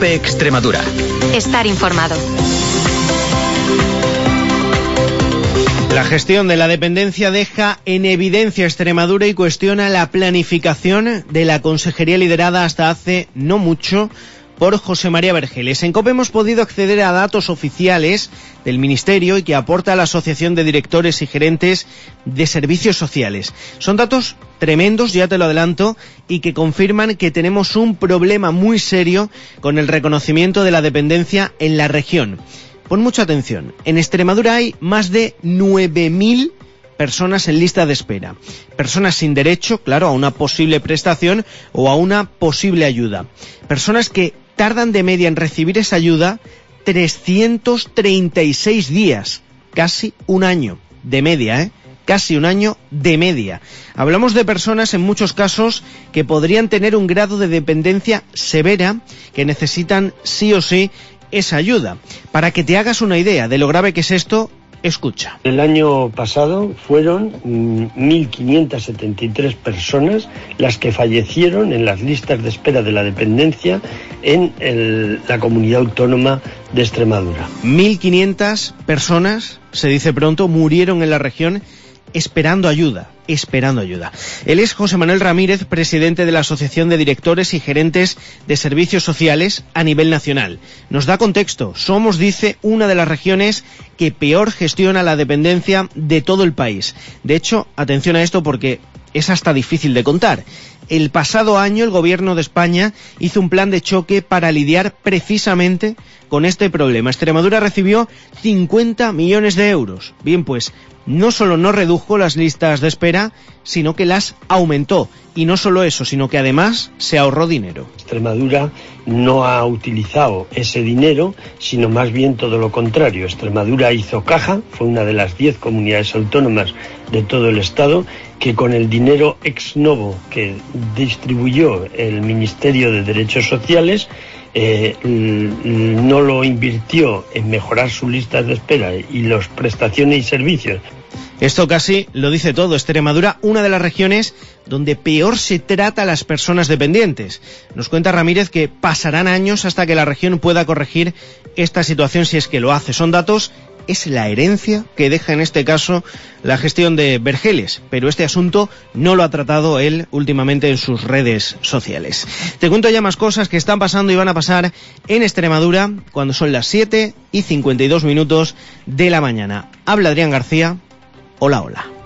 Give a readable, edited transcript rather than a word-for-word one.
COPE Extremadura. Estar informado. La gestión de la dependencia deja en evidencia Extremadura y cuestiona la planificación de la consejería liderada hasta hace no mucho por José María Vergeles. En COPE hemos podido acceder a datos oficiales del Ministerio y que aporta la Asociación de Directores y Gerentes de Servicios Sociales. Son datos tremendos, ya te lo adelanto, y que confirman que tenemos un problema muy serio con el reconocimiento de la dependencia en la región. Pon mucha atención, en Extremadura hay más de 9.000 personas en lista de espera. Personas sin derecho, claro, a una posible prestación o a una posible ayuda. Personas que tardan de media en recibir esa ayuda 336 días, casi un año de media, casi un año de media. Hablamos de personas en muchos casos que podrían tener un grado de dependencia severa, que necesitan sí o sí esa ayuda. Para que te hagas una idea de lo grave que es esto, escucha. El año pasado fueron 1.573 personas las que fallecieron en las listas de espera de la dependencia en la comunidad autónoma de Extremadura. 1.500 personas, se dice pronto, murieron en la región esperando ayuda. Él es José Manuel Ramírez, presidente de la Asociación de Directores y Gerentes de Servicios Sociales a nivel nacional. Nos da contexto. Somos, dice, una de las regiones que peor gestiona la dependencia de todo el país. De hecho, atención a esto porque es hasta difícil de contar. El pasado año el Gobierno de España hizo un plan de choque para lidiar precisamente con este problema. Extremadura recibió 50 millones de euros. Bien, pues no solo no redujo las listas de espera, sino que las aumentó. Y no solo eso, sino que además se ahorró dinero. Extremadura no ha utilizado ese dinero, sino más bien todo lo contrario. Extremadura hizo caja, fue una de las 10 comunidades autónomas de todo el Estado, que con el dinero ex novo que distribuyó el Ministerio de Derechos Sociales, no lo invirtió en mejorar sus listas de espera y las prestaciones y servicios. Esto casi lo dice todo. Extremadura, una de las regiones donde peor se trata a las personas dependientes. Nos cuenta Ramírez que pasarán años hasta que la región pueda corregir esta situación, si es que lo hace. Son datos, es la herencia que deja en este caso la gestión de Vergeles, pero este asunto no lo ha tratado él últimamente en sus redes sociales. Te cuento ya más cosas que están pasando y van a pasar en Extremadura cuando son las 7:52 de la mañana. Habla Adrián García. Hola, hola.